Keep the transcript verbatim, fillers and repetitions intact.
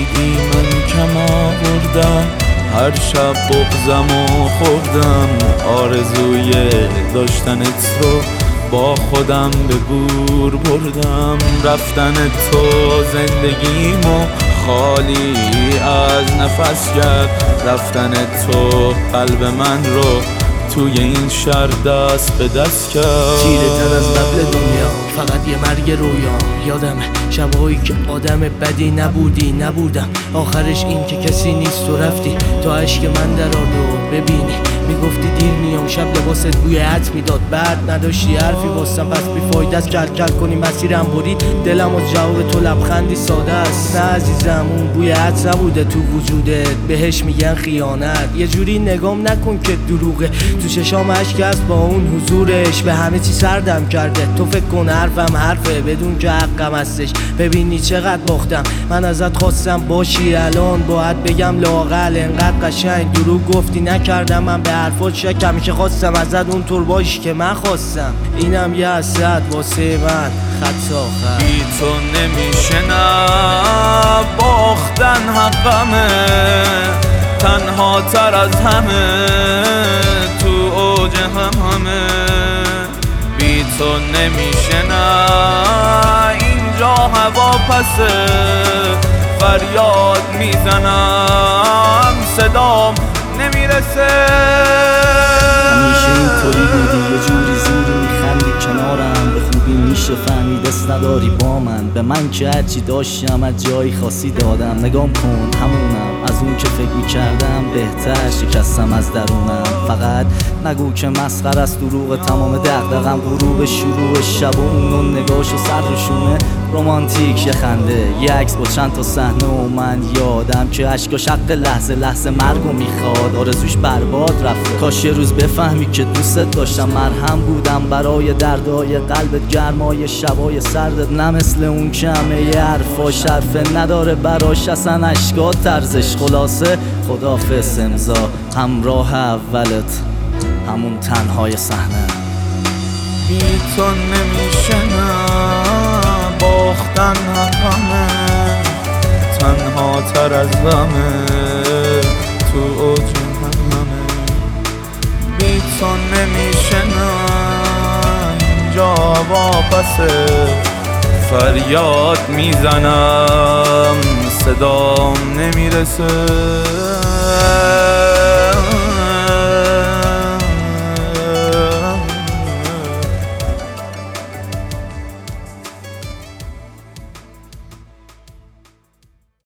دیدی من کم آوردم، هر شب بغضم و خوردم، آرزوی داشتنت رو با خودم به گور بردم. رفتن تو زندگیمو خالی از نفس کرد، رفتن تو قلب من رو توی این شهر دست به دست کرد. تیره تر از قبل دنیا فقط یه مرگ رویا، یادم شبایی که آدم بدی نبودی نبودم، آخرش این که کسی نیست و رفتی تا عشق من در آردو ببینی. میگفتی دیر میام شب لباست بوی عطر میداد، بعد نداشتی حرفی واسم، پس بیفایده است کل کل کنی مسیرم برید. دلم از جواب تو لبخندی ساده است، نه عزیزم اون بوی عطر نبوده تو وجودت، بهش میگن خیانت. یه جوری نگام نکن که دروغه، تو چشام اشک است با اون حضورش، به همه چی سردم کرده. تو فکر کن حرفم حرفه بدون که حقم هستش، ببینی چقدر باختم. من ازت خواستم باشی الان، باید بگم لااقل انقدر قشنگ دروغ گفتی نکردم من به حرفات شک، همیشه خواستم ازت اونطور باشی که من خواستم. اینم یه حسرت واسه من خط آخر. بی تو نمیشه نه باختن حقمه، تنها تر از همه تو اوج هم همه. بی تو نمیشه نه اینجا هوا پسه، فریاد میزنم صدام نمیرسه. همیشه اینطوری بودی، یه جوری زیری میخندی کنارم، به خوبی میشه فهمید دست نداری با من. به من که هرچی داشتم از جایی خاصی دادم، نگام کن همونم از اون که فکر میکردم بهتر، شکستم از درونم. فقط نگو که مسخره است دروغ، تمام دغدغم غروب شروع شب و اون نگاش و سر روشونه رومانتیک، یه خنده یه عکس با چند تا صحنه و من یادم که اشکاش حق لحظه لحظه مرگو میخواد، آرزوش برباد رفته. کاش یه روز بفهمی که دوستت داشتم، مرهم بودم برای دردای قلبت، گرمای شبای سردت، نه مثل اون که همه یه حرفاش حرفه نداره براش اصلا اشکات ترزش. خلاصه خداحافظ امضا همراه اولت همون تنهای صحنه. بی تو نمیشه نه باختن حقمه، تنها تر از غمه تو اوج همه. بی تو نمیشه نه اینجا واپسه، فریاد میزنم صدام نمیرسه.